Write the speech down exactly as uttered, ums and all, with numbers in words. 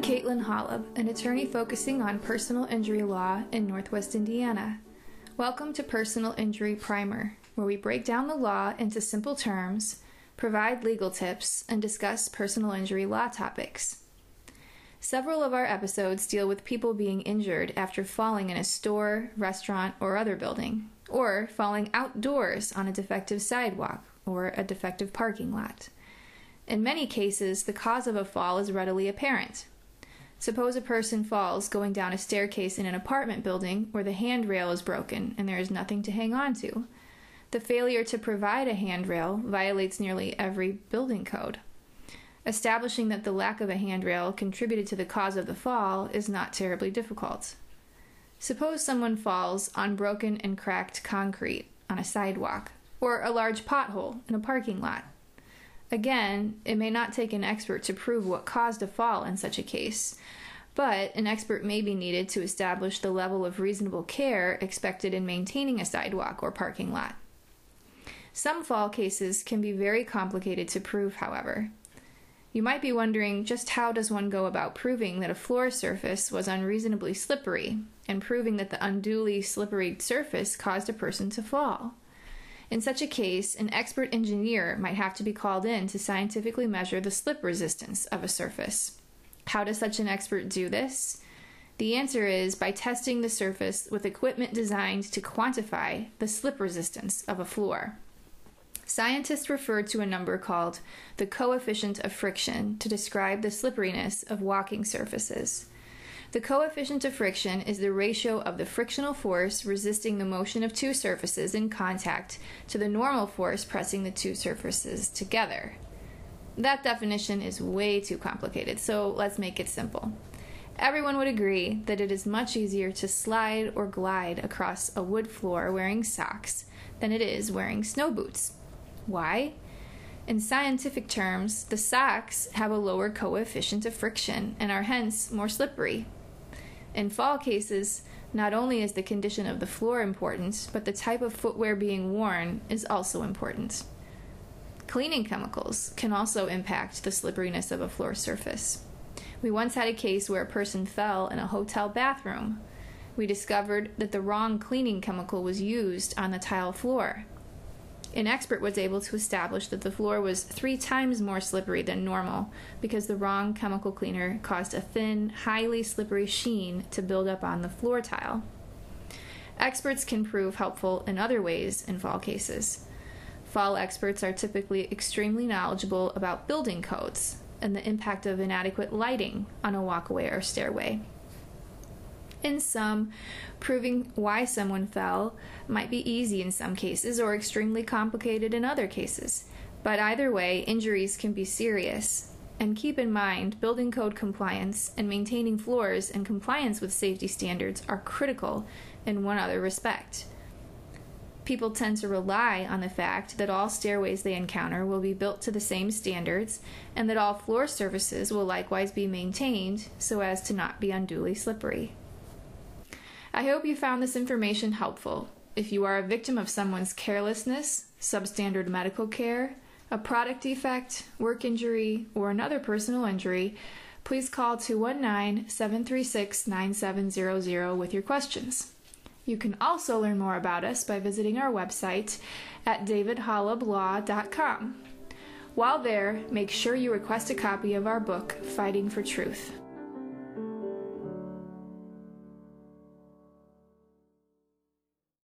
Caitlin Holub, an attorney focusing on personal injury law in Northwest Indiana. Welcome to Personal Injury Primer, where we break down the law into simple terms, provide legal tips, and discuss personal injury law topics. Several of our episodes deal with people being injured after falling in a store, restaurant, or other building, or falling outdoors on a defective sidewalk or a defective parking lot. In many cases, the cause of a fall is readily apparent. Suppose a person falls going down a staircase in an apartment building where the handrail is broken and there is nothing to hang on to. The failure to provide a handrail violates nearly every building code. Establishing that the lack of a handrail contributed to the cause of the fall is not terribly difficult. Suppose someone falls on broken and cracked concrete on a sidewalk or a large pothole in a parking lot. Again, it may not take an expert to prove what caused a fall in such a case, but an expert may be needed to establish the level of reasonable care expected in maintaining a sidewalk or parking lot. Some fall cases can be very complicated to prove, however. You might be wondering, just how does one go about proving that a floor surface was unreasonably slippery and proving that the unduly slippery surface caused a person to fall? In such a case, an expert engineer might have to be called in to scientifically measure the slip resistance of a surface. How does such an expert do this? The answer is by testing the surface with equipment designed to quantify the slip resistance of a floor. Scientists refer to a number called the coefficient of friction to describe the slipperiness of walking surfaces. The coefficient of friction is the ratio of the frictional force resisting the motion of two surfaces in contact to the normal force pressing the two surfaces together. That definition is way too complicated, so let's make it simple. Everyone would agree that it is much easier to slide or glide across a wood floor wearing socks than it is wearing snow boots. Why? In scientific terms, the socks have a lower coefficient of friction and are hence more slippery. In fall cases, not only is the condition of the floor important, but the type of footwear being worn is also important. Cleaning chemicals can also impact the slipperiness of a floor surface. We once had a case where a person fell in a hotel bathroom. We discovered that the wrong cleaning chemical was used on the tile floor. An expert was able to establish that the floor was three times more slippery than normal because the wrong chemical cleaner caused a thin, highly slippery sheen to build up on the floor tile. Experts can prove helpful in other ways in fall cases. Fall experts are typically extremely knowledgeable about building codes and the impact of inadequate lighting on a walkway or stairway. In sum, proving why someone fell might be easy in some cases or extremely complicated in other cases, but either way, injuries can be serious. And keep in mind, building code compliance and maintaining floors in compliance with safety standards are critical in one other respect. People tend to rely on the fact that all stairways they encounter will be built to the same standards and that all floor surfaces will likewise be maintained so as to not be unduly slippery. I hope you found this information helpful. If you are a victim of someone's carelessness, substandard medical care, a product defect, work injury, or another personal injury, please call two one nine, seven three six, nine seven zero zero with your questions. You can also learn more about us by visiting our website at david holub law dot com. While there, make sure you request a copy of our book, Fighting for Truth.